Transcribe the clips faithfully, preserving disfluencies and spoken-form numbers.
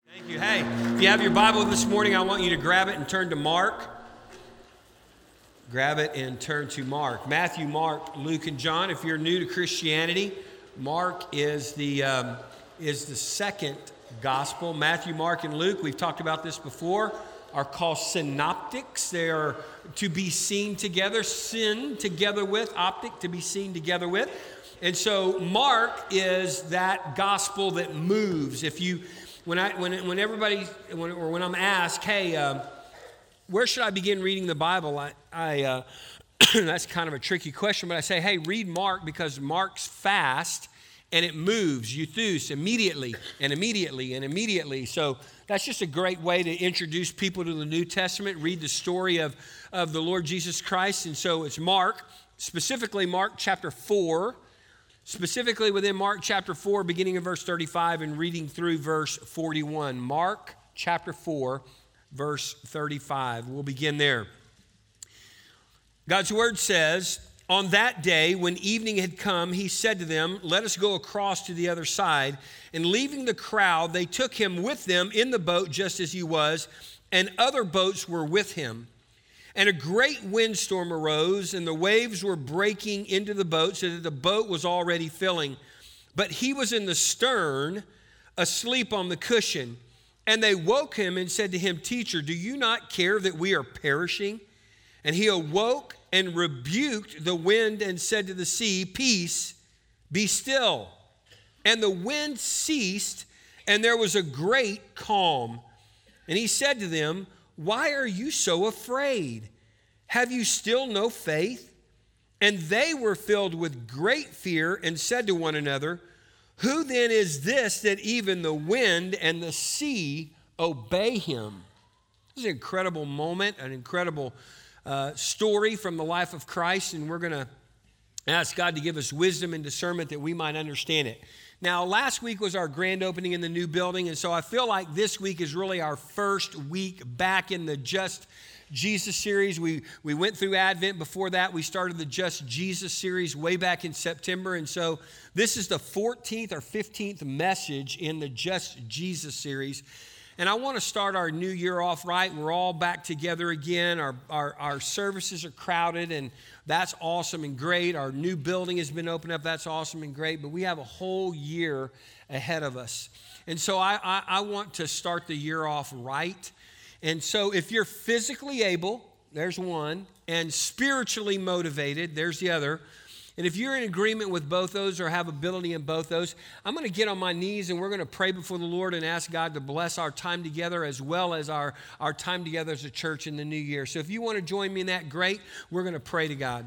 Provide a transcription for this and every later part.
Thank you. Hey, if you have your Bible this morning, I want you to grab it and turn to Mark. Grab it and turn to Mark. Matthew, Mark, Luke, and John. If you're new to Christianity, Mark is the um, is the second gospel. Matthew, Mark, and Luke, we've talked about this before, are called synoptics. They are to be seen together, sin together with, optic, to be seen together with. And so Mark is that gospel that moves. If you, when I, when, when everybody, when, or when I'm asked, hey, uh, where should I begin reading the Bible? I, I uh, that's kind of a tricky question, but I say, hey, read Mark because Mark's fast and it moves, euthus, immediately and immediately and immediately. So that's just a great way to introduce people to the New Testament, read the story of, of the Lord Jesus Christ. And so it's Mark, specifically Mark chapter four, specifically within Mark chapter four, beginning in verse thirty-five and reading through verse forty-one. Mark chapter four, verse thirty-five. We'll begin there. God's word says, on that day, when evening had come, he said to them, let us go across to the other side. And leaving the crowd, they took him with them in the boat just as he was, and other boats were with him. And a great windstorm arose, and the waves were breaking into the boat so that the boat was already filling. But he was in the stern, asleep on the cushion. And they woke him and said to him, Teacher, do you not care that we are perishing? And he awoke and rebuked the wind and said to the sea, Peace, be still. And the wind ceased, and there was a great calm. And he said to them, why are you so afraid? Have you still no faith? And they were filled with great fear and said to one another, who then is this that even the wind and the sea obey him? This is an incredible moment, an incredible uh, story from the life of Christ, and we're going to ask God to give us wisdom and discernment that we might understand it. Now, last week was our grand opening in the new building, and so I feel like this week is really our first week back in the Just Jesus series. We we went through Advent. Before that, we started the Just Jesus series way back in September, and so this is the fourteenth or fifteenth message in the Just Jesus series. And I want to start our new year off right. We're all back together again. Our, our, our services are crowded, and that's awesome and great. Our new building has been opened up. That's awesome and great. But we have a whole year ahead of us. And so I, I, I want to start the year off right. And so if you're physically able, there's one, and spiritually motivated, there's the other. And if you're in agreement with both those or have ability in both those, I'm going to get on my knees and we're going to pray before the Lord and ask God to bless our time together as well as our, our time together as a church in the new year. So if you want to join me in that, great. We're going to pray to God.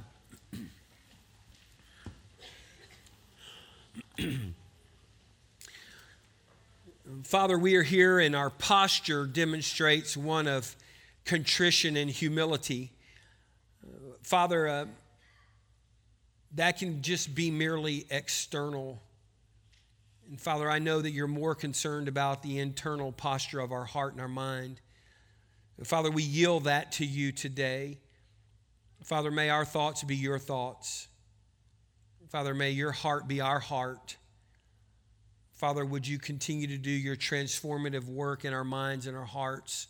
Father, we are here and our posture demonstrates one of contrition and humility. Father, uh, that can just be merely external. And Father, I know that you're more concerned about the internal posture of our heart and our mind. And Father, we yield that to you today. Father, may our thoughts be your thoughts. Father, may your heart be our heart. Father, would you continue to do your transformative work in our minds and our hearts?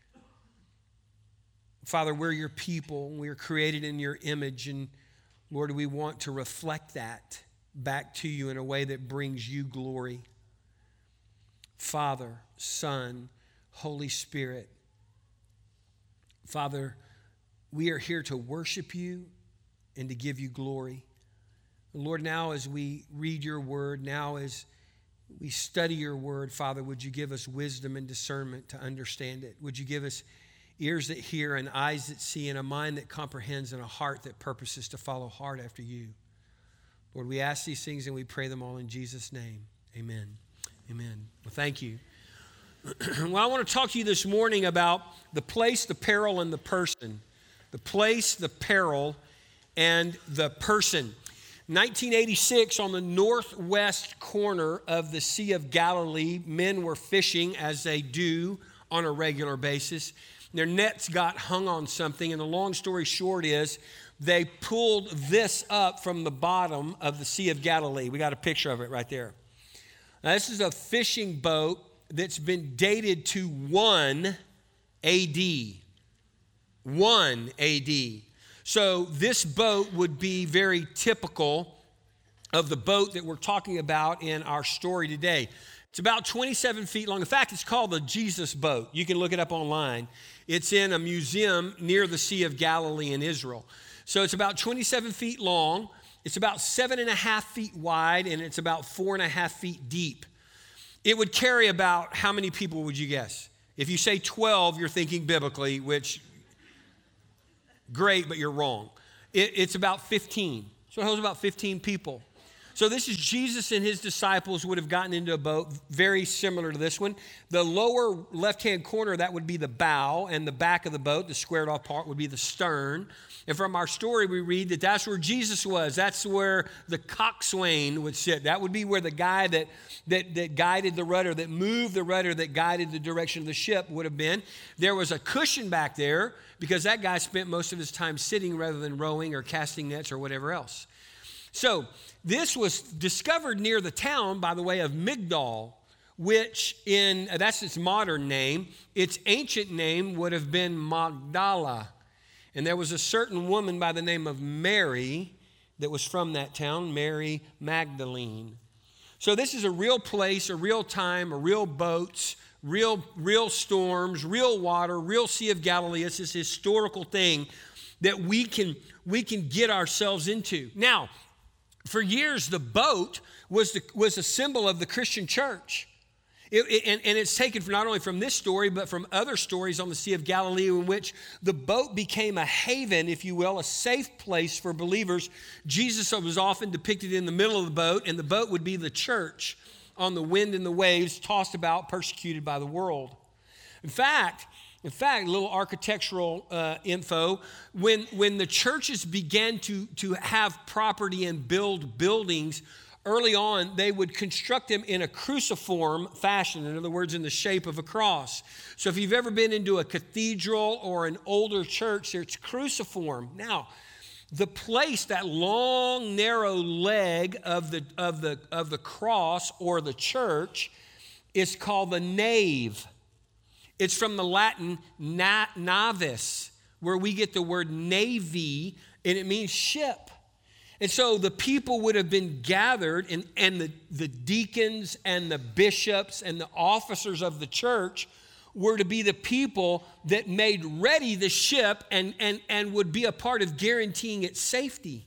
Father, we're your people. We are created in your image, and Lord, we want to reflect that back to you in a way that brings you glory. Father, Son, Holy Spirit. Father, we are here to worship you and to give you glory. Lord, now as we read your word, now as we study your word, Father, would you give us wisdom and discernment to understand it? Would you give us ears that hear and eyes that see and a mind that comprehends and a heart that purposes to follow hard after you? Lord, we ask these things and we pray them all in Jesus' name. Amen. Amen. Well, thank you. Well, I want to talk to you this morning about the place, the peril, and the person. The place, the peril, and the person. nineteen eighty-six, on the northwest corner of the Sea of Galilee, men were fishing as they do on a regular basis. Their nets got hung on something, and the long story short is they pulled this up from the bottom of the Sea of Galilee. We got a picture of it right there. Now, this is a fishing boat that's been dated to one A D. one A D. So this boat would be very typical of the boat that we're talking about in our story today. It's about twenty-seven feet long. In fact, it's called the Jesus boat. You can look it up online. It's in a museum near the Sea of Galilee in Israel. So it's about twenty-seven feet long. It's about seven and a half feet wide, and it's about four and a half feet deep. It would carry about, how many people would you guess? If you say twelve, you're thinking biblically, which, great, but you're wrong. It, it's about fifteen. So it holds about fifteen people. So this is Jesus and his disciples would have gotten into a boat very similar to this one. The lower left-hand corner, that would be the bow, and the back of the boat, the squared off part, would be the stern. And from our story, we read that that's where Jesus was. That's where the coxswain would sit. That would be where the guy that, that, that guided the rudder, that moved the rudder, that guided the direction of the ship would have been. There was a cushion back there because that guy spent most of his time sitting rather than rowing or casting nets or whatever else. So this was discovered near the town by the way of Migdal, which in, that's its modern name. Its ancient name would have been Magdala. And there was a certain woman by the name of Mary that was from that town, Mary Magdalene. So this is a real place, a real time, a real boats, real, real storms, real water, real Sea of Galilee. It's this historical thing that we can, we can get ourselves into. Now, for years, the boat was, the, was a symbol of the Christian church. It, it, and, and it's taken from not only from this story, but from other stories on the Sea of Galilee in which the boat became a haven, if you will, a safe place for believers. Jesus was often depicted in the middle of the boat, and the boat would be the church on the wind and the waves, tossed about, persecuted by the world. In fact, In fact, a little architectural uh, info, when, when the churches began to, to have property and build buildings, early on, they would construct them in a cruciform fashion, in other words, in the shape of a cross. So if you've ever been into a cathedral or an older church, it's cruciform. Now, the place, that long, narrow leg of the, of the, of the cross or the church is called the nave. It's from the Latin na- navis, where we get the word navy, and it means ship. And so the people would have been gathered, and, and the, the deacons and the bishops and the officers of the church were to be the people that made ready the ship and, and, and would be a part of guaranteeing its safety.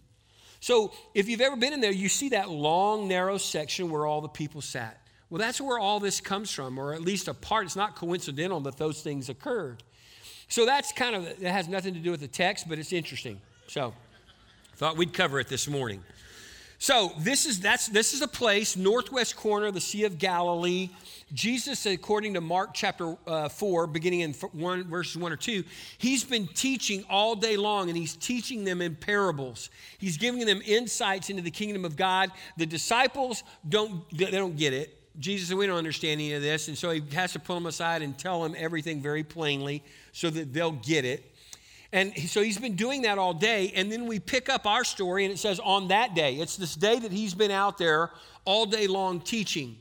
So if you've ever been in there, you see that long, narrow section where all the people sat. Well, that's where all this comes from, or at least a part. It's not coincidental that those things occurred. So that's kind of, it has nothing to do with the text, but it's interesting. So thought we'd cover it this morning. So this is that's this is a place, northwest corner of the Sea of Galilee. Jesus, according to Mark chapter uh, four, beginning in one, verses one or two, he's been teaching all day long, and he's teaching them in parables. He's giving them insights into the kingdom of God. The disciples don't they don't get it. Jesus said, we don't understand any of this. And so he has to pull them aside and tell them everything very plainly so that they'll get it. And so he's been doing that all day. And then we pick up our story, and it says on that day. It's this day that he's been out there all day long teaching.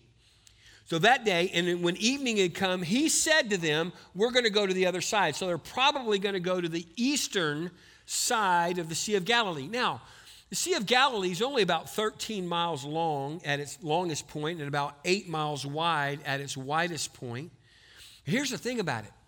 So that day, and when evening had come, he said to them, we're going to go to the other side. So they're probably going to go to the eastern side of the Sea of Galilee. Now, the Sea of Galilee is only about thirteen miles long at its longest point and about eight miles wide at its widest point. Here's the thing about it.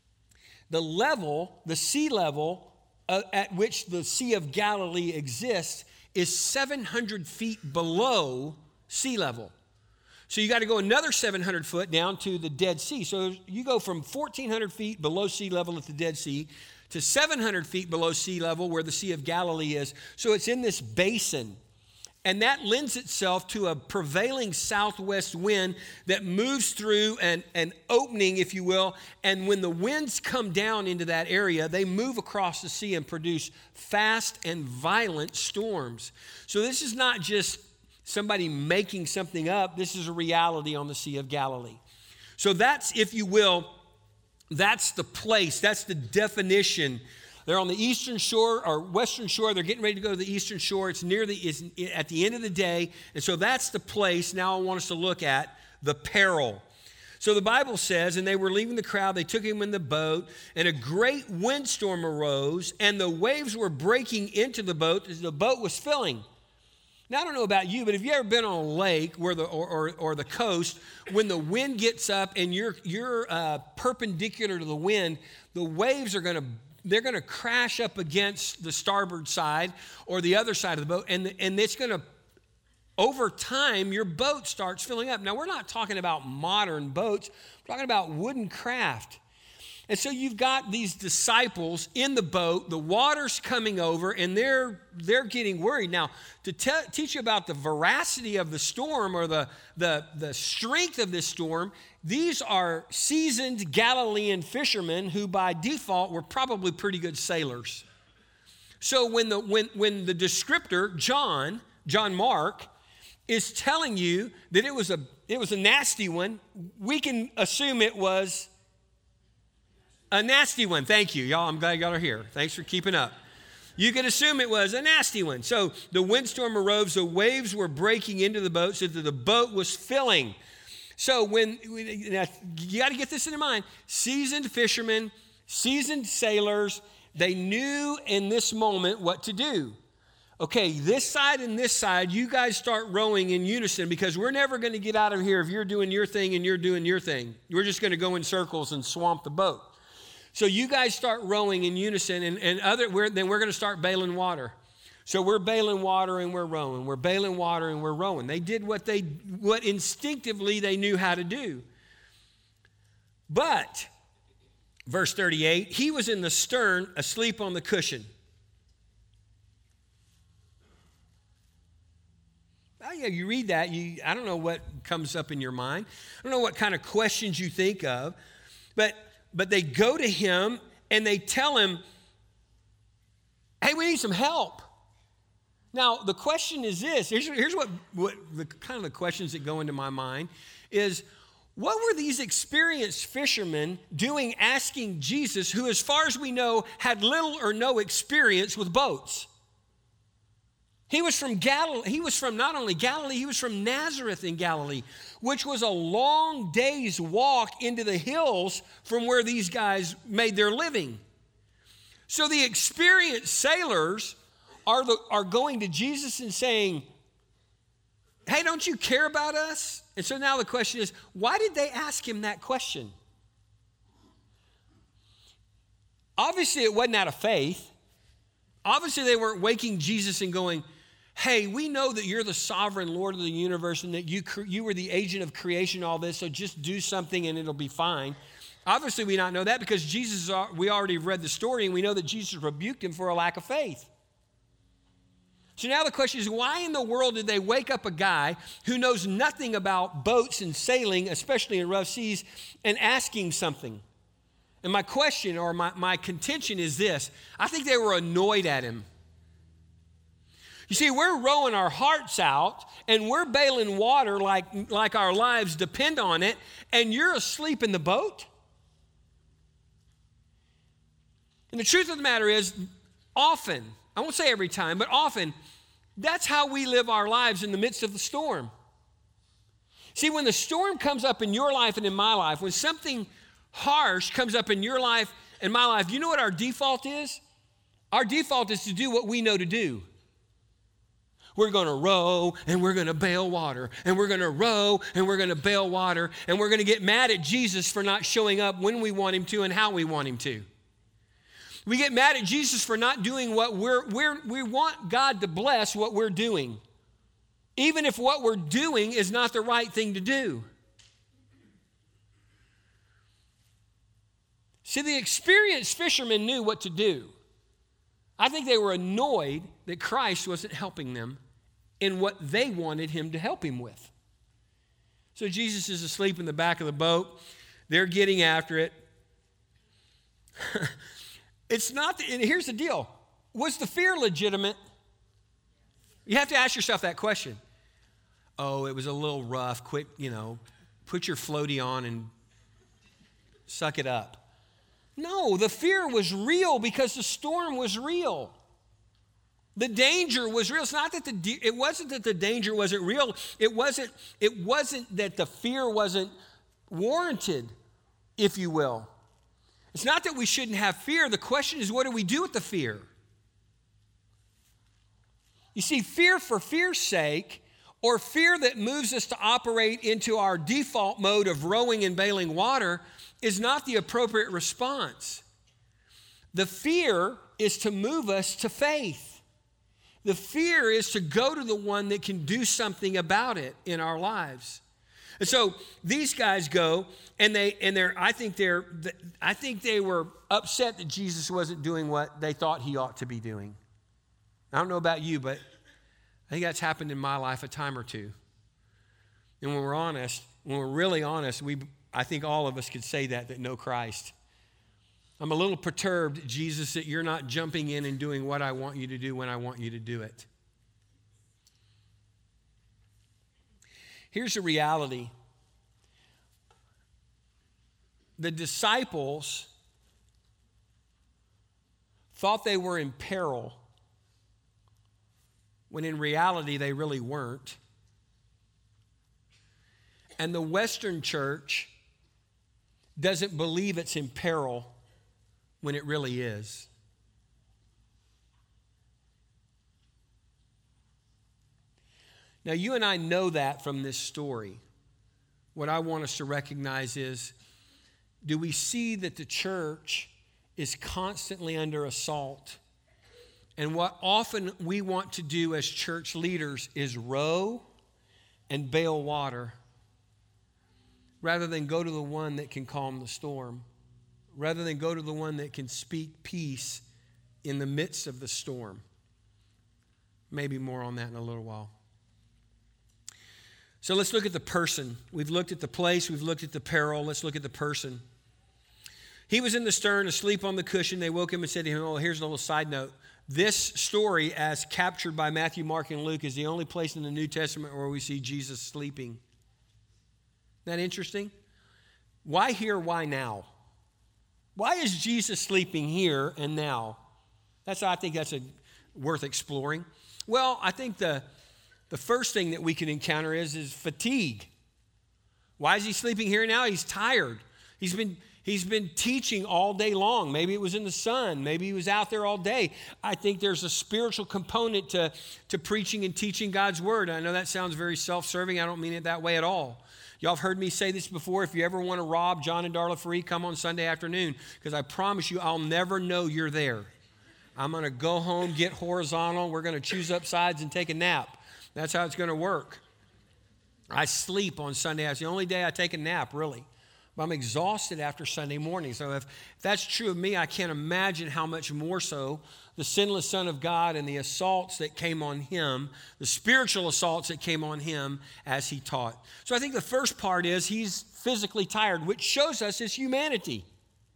The level, the sea level uh, at which the Sea of Galilee exists is seven hundred feet below sea level. So you got to go another seven hundred foot down to the Dead Sea. So you go from fourteen hundred feet below sea level at the Dead Sea to seven hundred feet below sea level where the Sea of Galilee is. So it's in this basin. And that lends itself to a prevailing southwest wind that moves through an, an opening, if you will. And when the winds come down into that area, they move across the sea and produce fast and violent storms. So this is not just somebody making something up. This is a reality on the Sea of Galilee. So that's, if you will, that's the place, that's the definition. They're on the eastern shore or western shore. They're getting ready to go to the eastern shore. It's near the, it's at the end of the day. And so that's the place. Now I want us to look at the peril. So the Bible says, and they were leaving the crowd, they took him in the boat, and a great windstorm arose, and the waves were breaking into the boat as the boat was filling. Now, I don't know about you, but have you ever been on a lake where the, or, or, or the coast, when the wind gets up and you're, you're uh, perpendicular to the wind, the waves are going to, they're going to crash up against the starboard side or the other side of the boat, and, and it's going to, over time, your boat starts filling up. Now, we're not talking about modern boats. We're talking about wooden craft. And so you've got these disciples in the boat, the water's coming over, and they're, they're getting worried. Now, to te- teach you about the veracity of the storm or the, the, the strength of this storm, these are seasoned Galilean fishermen who by default were probably pretty good sailors. So when the, when, when the descriptor, John, John Mark, is telling you that it was a it was a nasty one, we can assume it was a nasty one. Thank you, y'all. I'm glad y'all are here. Thanks for keeping up. You can assume it was a nasty one. So the windstorm arose, the waves were breaking into the boat so that the boat was filling. So when you got to get this in mind, seasoned fishermen, seasoned sailors, they knew in this moment what to do. Okay, this side and this side, you guys start rowing in unison because we're never going to get out of here if you're doing your thing and you're doing your thing. We're just going to go in circles and swamp the boat. So you guys start rowing in unison, and, and other we're, then we're going to start bailing water. So we're bailing water and we're rowing. We're bailing water and we're rowing. They did what they what instinctively they knew how to do. But, verse thirty-eight, he was in the stern asleep on the cushion. Oh, yeah, you read that, you, I don't know what comes up in your mind. I don't know what kind of questions you think of. But, but they go to him and they tell him, hey, we need some help. Now, the question is this. Here's, here's what, what the kind of the questions that go into my mind is, what were these experienced fishermen doing asking Jesus, who, as far as we know, had little or no experience with boats? He was from Galilee. He was from not only Galilee, he was from Nazareth in Galilee, which was a long day's walk into the hills from where these guys made their living. So the experienced sailors are, the, are going to Jesus and saying, hey, don't you care about us? And so now the question is, why did they ask him that question? Obviously, it wasn't out of faith. Obviously, they weren't waking Jesus and going, hey, we know that you're the sovereign Lord of the universe and that you, you were the agent of creation, all this, so just do something and it'll be fine. Obviously, we not know that because Jesus, we already read the story and we know that Jesus rebuked him for a lack of faith. So now the question is, why in the world did they wake up a guy who knows nothing about boats and sailing, especially in rough seas, and ask him something? And my question or my, my contention is this. I think they were annoyed at him. You see, we're rowing our hearts out and we're bailing water like, like our lives depend on it, and you're asleep in the boat? And the truth of the matter is, often, I won't say every time, but often, that's how we live our lives in the midst of the storm. See, when the storm comes up in your life and in my life, when something harsh comes up in your life and my life, you know what our default is? Our default is to do what we know to do. We're going to row and we're going to bail water, and we're going to row and we're going to bail water, and we're going to get mad at Jesus for not showing up when we want him to and how we want him to. We get mad at Jesus for not doing what we're, we're we want God to bless what we're doing, even if what we're doing is not the right thing to do. See, the experienced fishermen knew what to do. I think they were annoyed that Christ wasn't helping them in what they wanted him to help him with. So Jesus is asleep in the back of the boat. They're getting after it. It's not, the, and here's the deal. Was the fear legitimate? You have to ask yourself that question. Oh, it was a little rough. Quit, you know, put your floaty on and suck it up. No, the fear was real because the storm was real. The danger was real. It's not that the it wasn't that the danger wasn't real. It wasn't it wasn't that the fear wasn't warranted, if you will. It's not that we shouldn't have fear. The question is, what do we do with the fear? You see, fear for fear's sake, or fear that moves us to operate into our default mode of rowing and bailing water, is not the appropriate response. The fear is to move us to faith. The fear is to go to the one that can do something about it in our lives. And so these guys go, and they and they're I think they're I think they were upset that Jesus wasn't doing what they thought he ought to be doing. I don't know about you, but I think that's happened in my life a time or two. And when we're honest, when we're really honest, we I think all of us could say that that know Christ. I'm a little perturbed, Jesus, that you're not jumping in and doing what I want you to do when I want you to do it. Here's the reality. The disciples thought they were in peril when in reality they really weren't. And the Western church doesn't believe it's in peril when it really is. Now, you and I know that from this story. What I want us to recognize is, do we see that the church is constantly under assault? And what often we want to do as church leaders is row and bail water rather than go to the one that can calm the storm, rather than go to the one that can speak peace in the midst of the storm. Maybe more on that in a little while. So let's look at the person. We've looked at the place. We've looked at the peril. Let's look at the person. He was in the stern, asleep on the cushion. They woke him and said to him, oh, here's a little side note. This story, as captured by Matthew, Mark, and Luke, is the only place in the New Testament where we see Jesus sleeping. Isn't that interesting? Why here, why now? Why is Jesus sleeping here and now? That's, I think that's a, worth exploring. Well, I think the... The first thing that we can encounter is, is fatigue. Why is he sleeping here now? He's tired. He's been, he's been teaching all day long. Maybe it was in the sun. Maybe he was out there all day. I think there's a spiritual component to, to preaching and teaching God's word. I know that sounds very self-serving. I don't mean it that way at all. Y'all have heard me say this before. If you ever want to rob John and Darla free, come on Sunday afternoon, because I promise you I'll never know you're there. I'm going to go home, get horizontal. We're going to choose up sides and take a nap. That's how it's going to work. I sleep on Sunday. That's the only day I take a nap, really. But I'm exhausted after Sunday morning. So if that's true of me, I can't imagine how much more so the sinless Son of God and the assaults that came on him, the spiritual assaults that came on him as he taught. So I think the first part is he's physically tired, which shows us his humanity.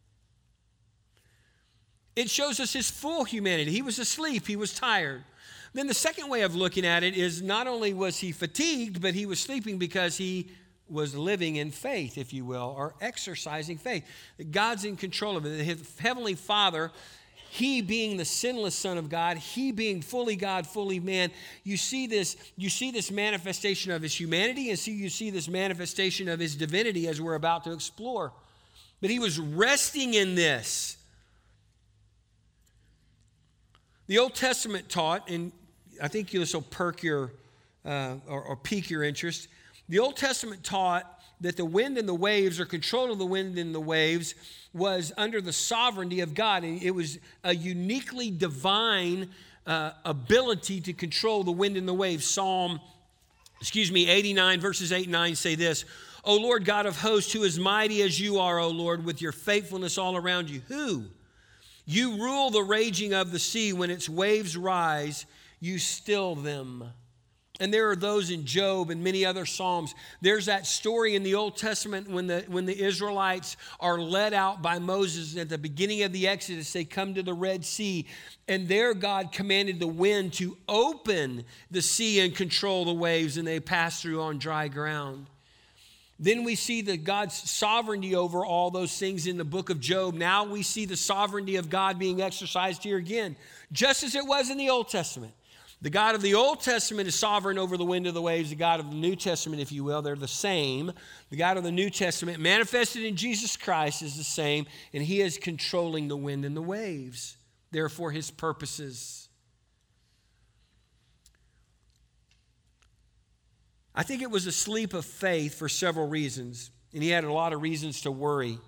It shows us his full humanity. He was asleep. He was tired. Then the second way of looking at it is not only was he fatigued, but he was sleeping because he was living in faith, if you will, or exercising faith. God's in control of it. His heavenly Father, he being the sinless Son of God, he being fully God, fully man, you see this, you see this manifestation of his humanity, and see you see this manifestation of his divinity as we're about to explore. But he was resting in this. The Old Testament taught, and I think this will perk your uh, or, or pique your interest. The Old Testament taught that the wind and the waves, or control of the wind and the waves, was under the sovereignty of God. And it was a uniquely divine uh, ability to control the wind and the waves. Psalm, excuse me, eighty-nine verses eight and nine say this: O Lord God of hosts, who is mighty as you are, O Lord, with your faithfulness all around you. Who? You rule the raging of the sea. When its waves rise, you still them. And there are those in Job and many other Psalms. There's that story in the Old Testament when the, when the Israelites are led out by Moses at the beginning of the Exodus. They come to the Red Sea, and there God commanded the wind to open the sea and control the waves, and they pass through on dry ground. Then we see the God's sovereignty over all those things in the book of Job. Now we see the sovereignty of God being exercised here again, just as it was in the Old Testament. The God of the Old Testament is sovereign over the wind of the waves. The God of the New Testament, if you will, they're the same. The God of the New Testament, manifested in Jesus Christ, is the same, and he is controlling the wind and the waves. Therefore, his purposes. I think it was a sleep of faith for several reasons, and he had a lot of reasons to worry.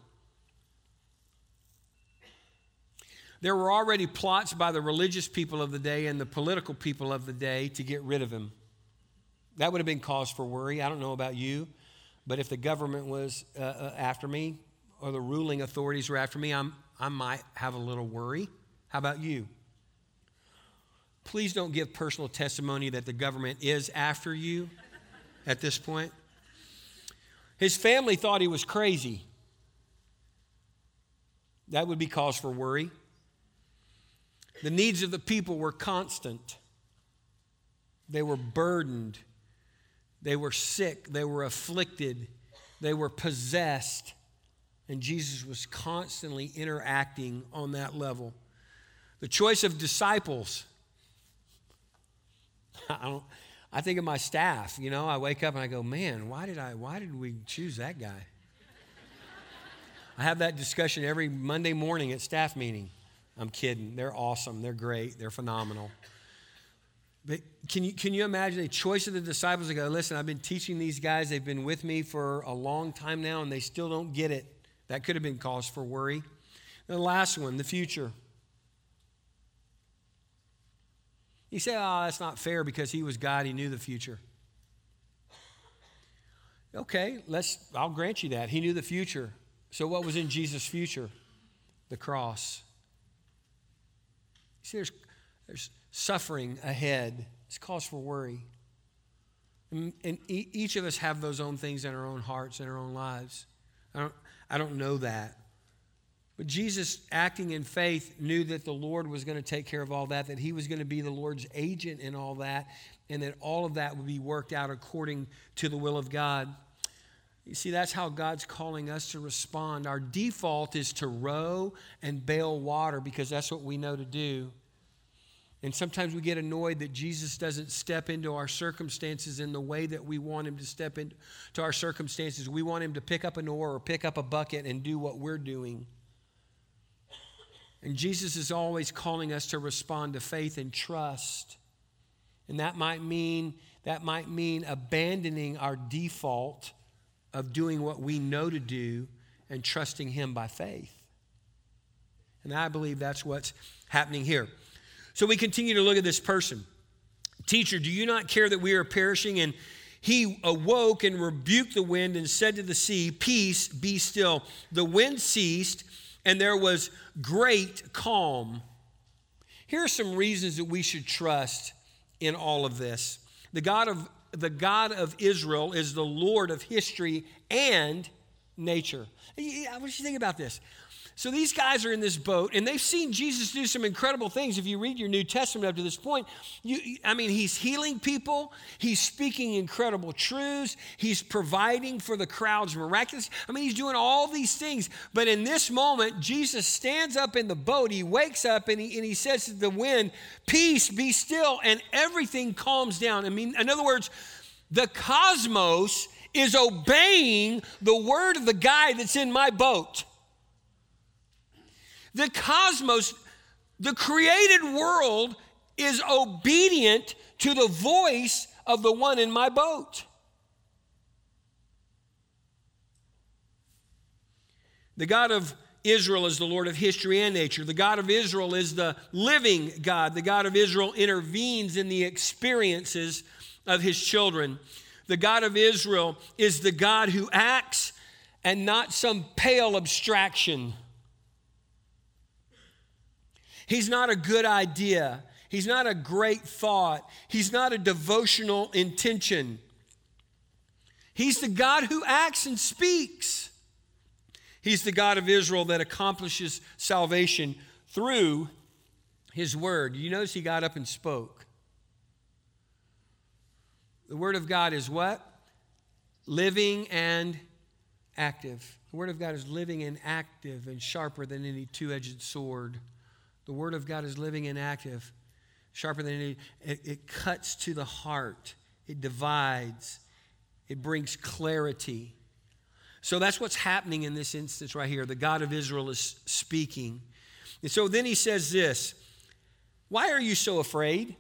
There were already plots by the religious people of the day and the political people of the day to get rid of him. That would have been cause for worry. I don't know about you, but if the government was uh, uh, after me or the ruling authorities were after me, I'm, I might have a little worry. How about you? Please don't give personal testimony that the government is after you at this point. His family thought he was crazy. That would be cause for worry. The needs of the people were constant. They were burdened. They were sick. They were afflicted. They were possessed. And Jesus was constantly interacting on that level. The choice of disciples. I don't, I think of my staff. You know, I wake up and I go, man, why did I? Why did we choose that guy? I have that discussion every Monday morning at staff meeting. I'm kidding. They're awesome. They're great. They're phenomenal. But can you, can you imagine a choice of the disciples to go, listen, I've been teaching these guys. They've been with me for a long time now, and they still don't get it. That could have been cause for worry. And the last one, the future. You say, oh, that's not fair because he was God. He knew the future. Okay, let's. I'll grant you that. He knew the future. So what was in Jesus' future? The cross. See, there's, there's suffering ahead. It's cause for worry. And, and e- each of us have those own things in our own hearts and our own lives. I don't, I don't know that. But Jesus, acting in faith, knew that the Lord was going to take care of all that, that he was going to be the Lord's agent in all that, and that all of that would be worked out according to the will of God. You see, that's how God's calling us to respond. Our default is to row and bail water because that's what we know to do. And sometimes we get annoyed that Jesus doesn't step into our circumstances in the way that we want him to step into our circumstances. We want him to pick up an oar or pick up a bucket and do what we're doing. And Jesus is always calling us to respond to faith and trust. And that might mean, that might mean abandoning our default of doing what we know to do and trusting him by faith. And I believe that's what's happening here. So we continue to look at this person. Teacher, do you not care that we are perishing? And he awoke and rebuked the wind and said to the sea, peace, be still. The wind ceased and there was great calm. Here are some reasons that we should trust in all of this. The God of The God of Israel is the Lord of history and nature. What do you think about this? So these guys are in this boat, and they've seen Jesus do some incredible things. If you read your New Testament up to this point, you, I mean, he's healing people. He's speaking incredible truths. He's providing for the crowds miraculous. I mean, he's doing all these things. But in this moment, Jesus stands up in the boat. He wakes up, and he, and he says to the wind, peace, be still, and everything calms down. I mean, in other words, the cosmos is obeying the word of the guy that's in my boat. The cosmos, the created world, is obedient to the voice of the one in my boat. The God of Israel is the Lord of history and nature. The God of Israel is the living God. The God of Israel intervenes in the experiences of his children. The God of Israel is the God who acts and not some pale abstraction. He's not a good idea. He's not a great thought. He's not a devotional intention. He's the God who acts and speaks. He's the God of Israel that accomplishes salvation through his word. You notice he got up and spoke. The word of God is what? Living and active. The word of God is living and active and sharper than any two-edged sword. The word of God is living and active, sharper than any, it, it cuts to the heart. It divides. It brings clarity. So that's what's happening in this instance right here. The God of Israel is speaking. And so then he says this, why are you so afraid?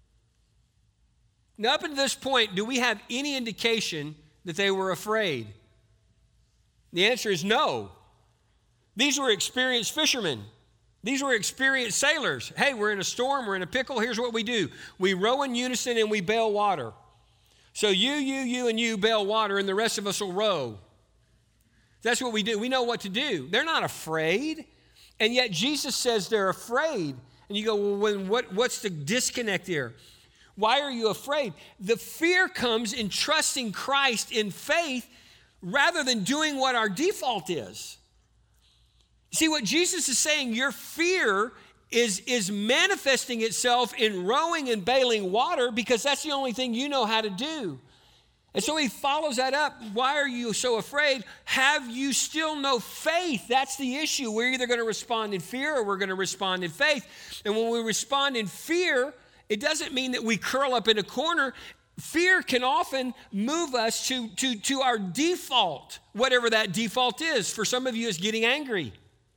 Now, up until this point, do we have any indication that they were afraid? The answer is no. These were experienced fishermen. These were experienced sailors. Hey, we're in a storm, we're in a pickle, here's what we do. We row in unison and we bail water. So you, you, you, and you bail water, and the rest of us will row. That's what we do. We know what to do. They're not afraid, and yet Jesus says they're afraid. And you go, well, when, what, what's the disconnect here? Why are you afraid? The fear comes in trusting Christ in faith rather than doing what our default is. See, what Jesus is saying, your fear is, is manifesting itself in rowing and bailing water because that's the only thing you know how to do. And so he follows that up. Why are you so afraid? Have you still no faith? That's the issue. We're either going to respond in fear or we're going to respond in faith. And when we respond in fear, it doesn't mean that we curl up in a corner. Fear can often move us to, to, to our default, whatever that default is. For some of you, it's getting angry.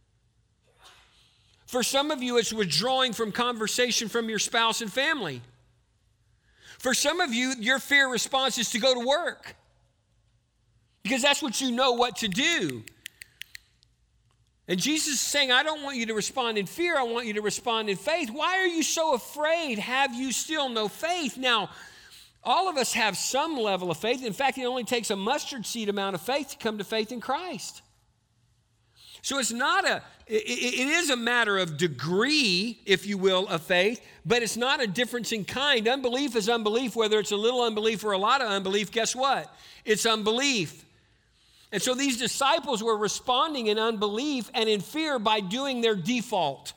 For some of you, it's withdrawing from conversation from your spouse and family. For some of you, your fear response is to go to work because that's what you know what to do. And Jesus is saying, I don't want you to respond in fear. I want you to respond in faith. Why are you so afraid? Have you still no faith? Now, all of us have some level of faith. In fact, it only takes a mustard seed amount of faith to come to faith in Christ. So it's not a, it, it is a matter of degree, if you will, of faith, but it's not a difference in kind. Unbelief is unbelief, whether it's a little unbelief or a lot of unbelief. Guess what? It's unbelief. And so these disciples were responding in unbelief and in fear by doing their default.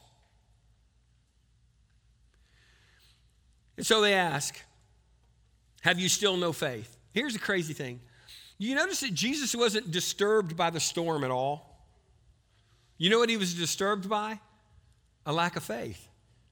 And so they ask, have you still no faith? Here's the crazy thing. You notice that Jesus wasn't disturbed by the storm at all. You know what he was disturbed by? A lack of faith.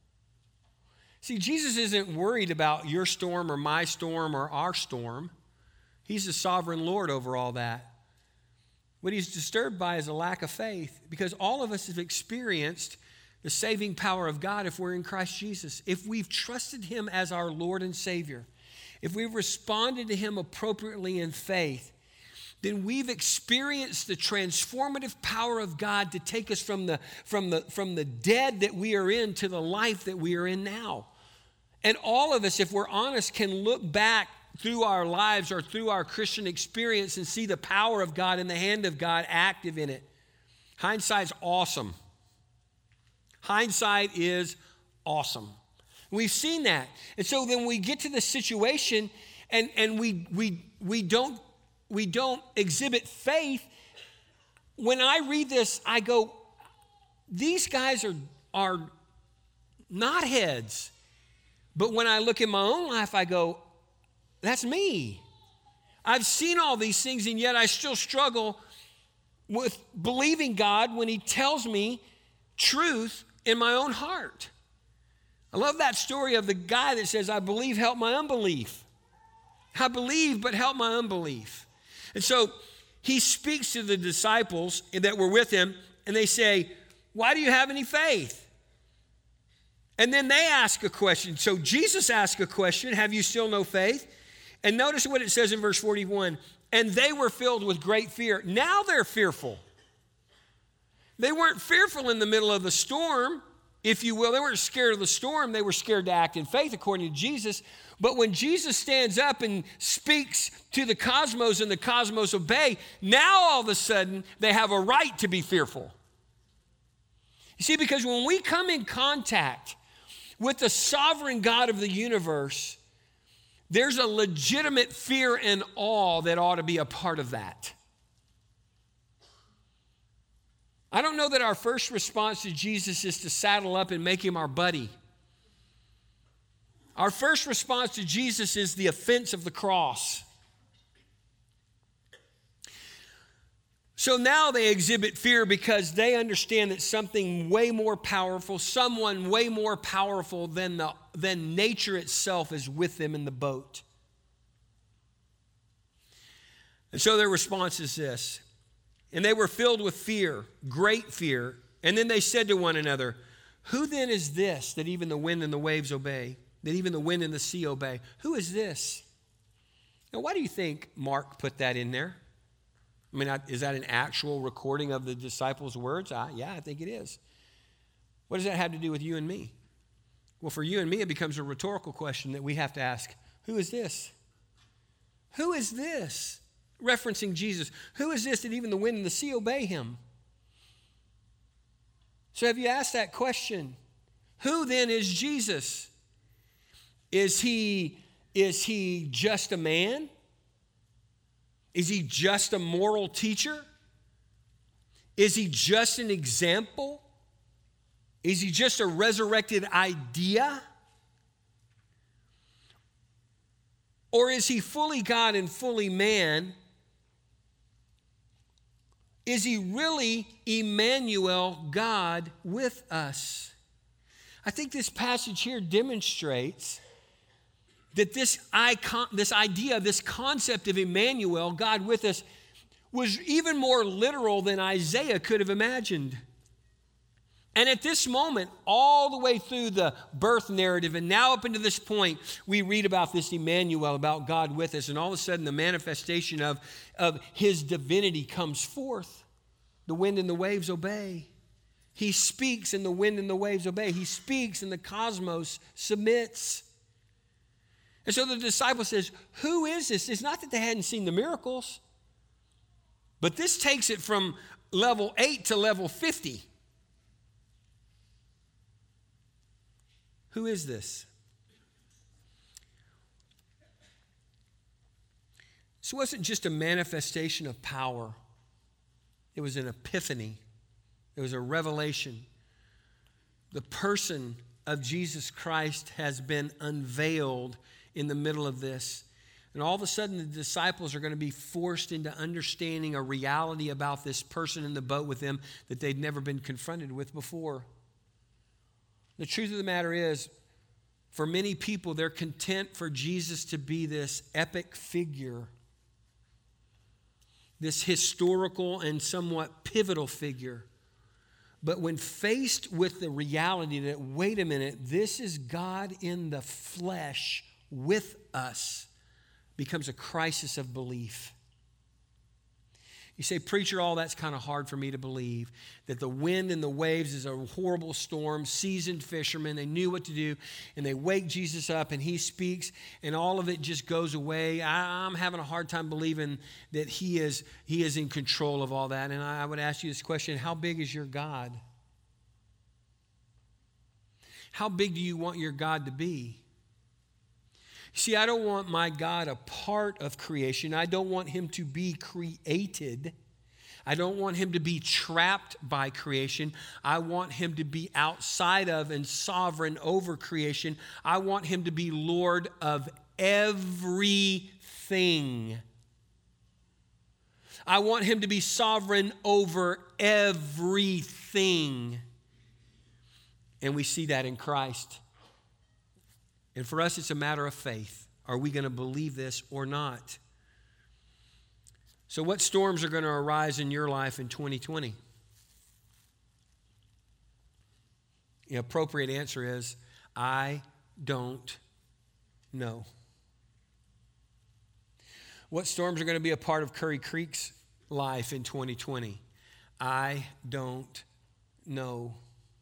See, Jesus isn't worried about your storm or my storm or our storm. He's the sovereign Lord over all that. What he's disturbed by is a lack of faith, because all of us have experienced the saving power of God if we're in Christ Jesus. If we've trusted him as our Lord and Savior, if we've responded to him appropriately in faith, then we've experienced the transformative power of God to take us from the, from the, from the dead that we are in to the life that we are in now. And all of us, if we're honest, can look back through our lives or through our Christian experience and see the power of God and the hand of God active in it. Hindsight's awesome. Hindsight is awesome. We've seen that. And so then we get to the situation and, and we, we, we don't We don't exhibit faith. When I read this, I go, these guys are, are not heads. But when I look in my own life, I go, that's me. I've seen all these things, and yet I still struggle with believing God when he tells me truth in my own heart. I love that story of the guy that says, I believe, help my unbelief. I believe, but help my unbelief. And so he speaks to the disciples that were with him, and they say, why do you have any faith? And then they ask a question. So Jesus asked a question, have you still no faith? And notice what it says in verse forty-one. And they were filled with great fear. Now they're fearful. They weren't fearful in the middle of the storm, if you will. They weren't scared of the storm. They were scared to act in faith, according to Jesus. But when Jesus stands up and speaks to the cosmos and the cosmos obey, now all of a sudden they have a right to be fearful. You see, because when we come in contact with the sovereign God of the universe, there's a legitimate fear and awe that ought to be a part of that. I don't know that our first response to Jesus is to saddle up and make him our buddy. Our first response to Jesus is the offense of the cross. So now they exhibit fear because they understand that something way more powerful, someone way more powerful than, the, than nature itself is with them in the boat. And so their response is this. And they were filled with fear, great fear. And then they said to one another, who then is this that even the wind and the waves obey, that even the wind and the sea obey? Who is this? Now, why do you think Mark put that in there? I mean, is that an actual recording of the disciples' words? I, yeah, I think it is. What does that have to do with you and me? Well, for you and me, it becomes a rhetorical question that we have to ask. Who is this? Who is this? Referencing Jesus. Who is this that even the wind and the sea obey him? So have you asked that question? Who then is Jesus? Is he, is he just a man? Is he just a moral teacher? Is he just an example? Is he just a resurrected idea? Or is he fully God and fully man? Is he really Emmanuel, God with us? I think this passage here demonstrates that this icon, this idea, this concept of Emmanuel, God with us, was even more literal than Isaiah could have imagined. And at this moment, all the way through the birth narrative, and now up into this point, we read about this Emmanuel, about God with us, and all of a sudden the manifestation of, of his divinity comes forth. The wind and the waves obey. He speaks and the wind and the waves obey. He speaks and the cosmos submits. And so the disciple says, who is this? It's not that they hadn't seen the miracles, but this takes it from level eight to level fifty. Who is this? This wasn't just a manifestation of power. It was an epiphany. It was a revelation. The person of Jesus Christ has been unveiled in the middle of this. And all of a sudden, the disciples are going to be forced into understanding a reality about this person in the boat with them that they'd never been confronted with before. The truth of the matter is, for many people, they're content for Jesus to be this epic figure, this historical and somewhat pivotal figure. But when faced with the reality that, wait a minute, this is God in the flesh with us, becomes a crisis of belief. You say, preacher, all that's kind of hard for me to believe, that the wind and the waves is a horrible storm, seasoned fishermen, they knew what to do, and they wake Jesus up and he speaks and all of it just goes away. I, I'm having a hard time believing that he is, he is in control of all that. And I, I would ask you this question, how big is your God? How big do you want your God to be? See, I don't want my God a part of creation. I don't want him to be created. I don't want him to be trapped by creation. I want him to be outside of and sovereign over creation. I want him to be Lord of everything. I want him to be sovereign over everything. And we see that in Christ. And for us, it's a matter of faith. Are we going to believe this or not? So what storms are going to arise in your life in twenty twenty? The appropriate answer is, I don't know. What storms are going to be a part of Curry Creek's life in twenty twenty? I don't know.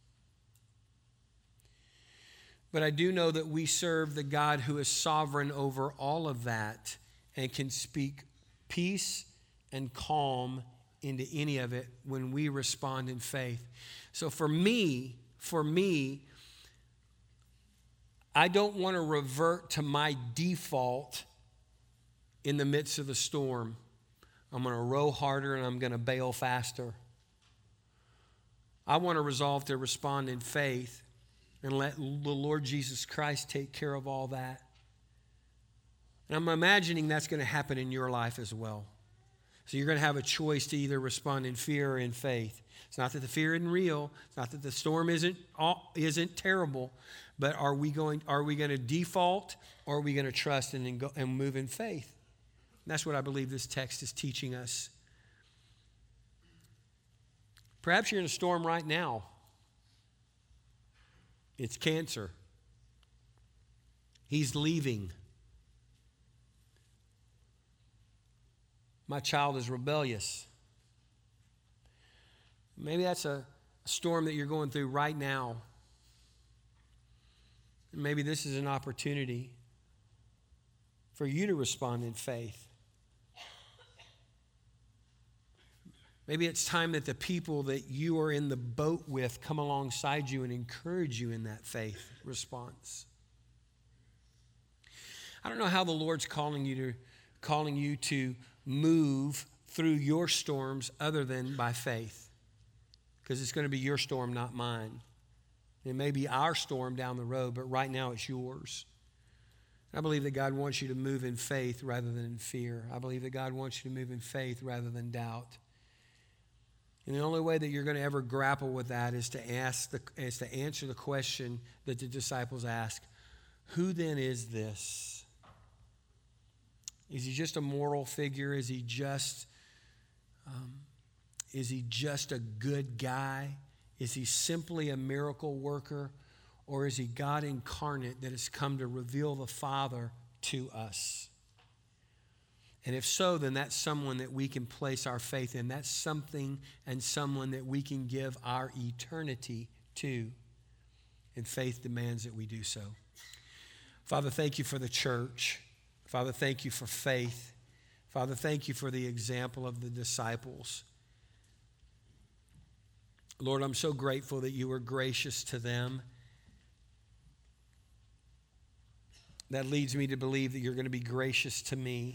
But I do know that we serve the God who is sovereign over all of that and can speak peace and calm into any of it when we respond in faith. So for me, for me, I don't want to revert to my default in the midst of the storm. I'm going to row harder and I'm going to bail faster. I want to resolve to respond in faith and let the Lord Jesus Christ take care of all that. And I'm imagining that's going to happen in your life as well. So you're going to have a choice to either respond in fear or in faith. It's not that the fear isn't real. It's not that the storm isn't isn't terrible. But are we going are we going to default, or are we going to trust and, and go and move in faith? And that's what I believe this text is teaching us. Perhaps you're in a storm right now. It's cancer. He's leaving. My child is rebellious. Maybe that's a storm that you're going through right now. Maybe this is an opportunity for you to respond in faith. Maybe it's time that the people that you are in the boat with come alongside you and encourage you in that faith response. I don't know how the Lord's calling you to calling you to move through your storms other than by faith, because it's going to be your storm, not mine. It may be our storm down the road, but right now it's yours. I believe that God wants you to move in faith rather than in fear. I believe that God wants you to move in faith rather than doubt. And the only way that you're going to ever grapple with that is to ask the, is to answer the question that the disciples ask: who then is this? Is he just a moral figure? Is he just, um, is he just a good guy? Is he simply a miracle worker? Or is he God incarnate that has come to reveal the Father to us? And if so, then that's someone that we can place our faith in. That's something and someone that we can give our eternity to. And faith demands that we do so. Father, thank you for the church. Father, thank you for faith. Father, thank you for the example of the disciples. Lord, I'm so grateful that you were gracious to them. That leads me to believe that you're going to be gracious to me.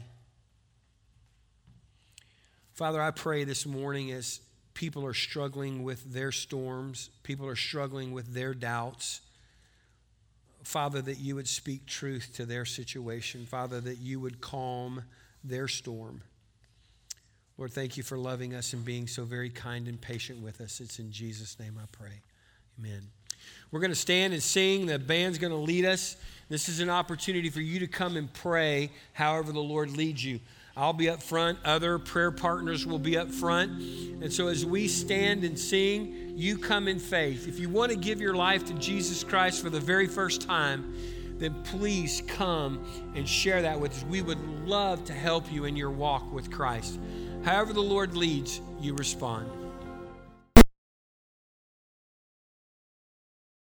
Father, I pray this morning as people are struggling with their storms, people are struggling with their doubts, Father, that you would speak truth to their situation. Father, that you would calm their storm. Lord, thank you for loving us and being so very kind and patient with us. It's in Jesus' name I pray. Amen. We're going to stand and sing. The band's going to lead us. This is an opportunity for you to come and pray however the Lord leads you. I'll be up front. Other prayer partners will be up front. And so as we stand and sing, you come in faith. If you want to give your life to Jesus Christ for the very first time, then please come and share that with us. We would love to help you in your walk with Christ. However the Lord leads, you respond.